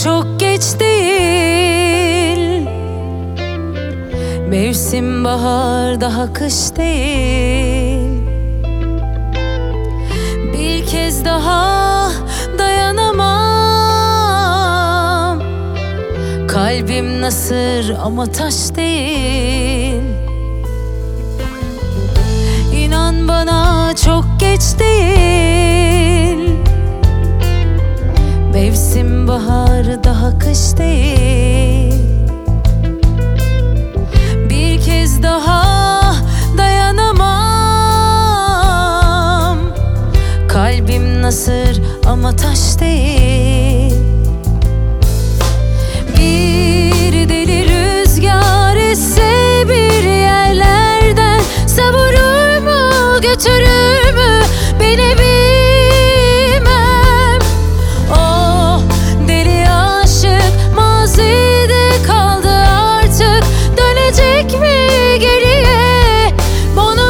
çok geç değil. Mevsim bahar, daha kış değil. Bir kez daha dayanamam. Kalbim nasır ama taş değil. İnan bana çok geç değil. Mevsim bahar, daha kış değil. Bir kez daha dayanamam. Kalbim nasır ama taş değil. Bir deli rüzgar esse bir yerlerden, savurur mu, götürür mü beni bilmem. Oh deli aşık mazide kaldı artık, dönecek mi geriye bunu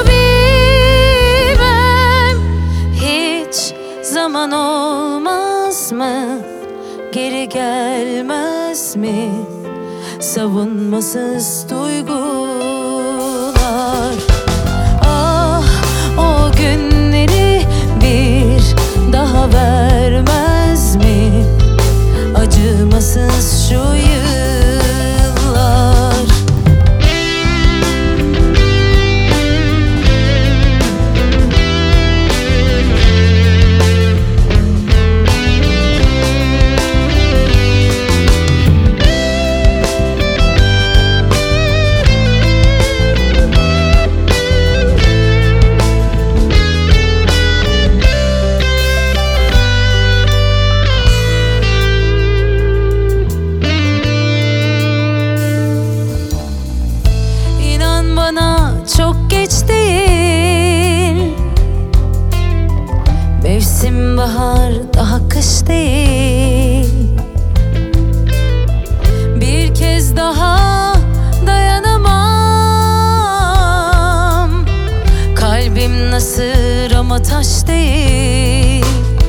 bilmem. Hiç zaman olmaz mı, geri gelmez mi savunmasız duygular? Ah o günleri bir daha vermez mi acımasız şu yıllar? Çok geç değil. Mevsim bahar, daha kış değil. Bir kez daha dayanamam. Kalbim nasır ama taş değil.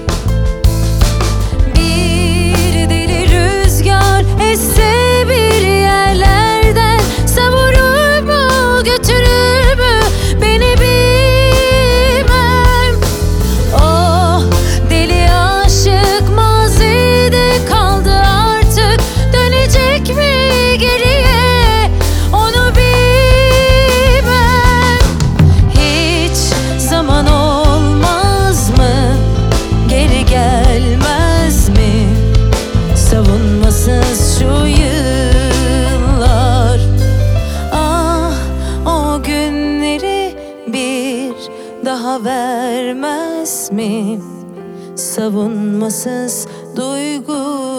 Bir deli rüzgar esse bir yerlerden, savurur mu, götürür beni bilmem. Oh deli aşık mazide kaldı artık, dönecek mi geriye onu bilmem. Hiç zaman olmaz mı, geri gelmez mi savunmasız şu yıllar? Ah o günleri bir daha vermez mi savunmasız duygu?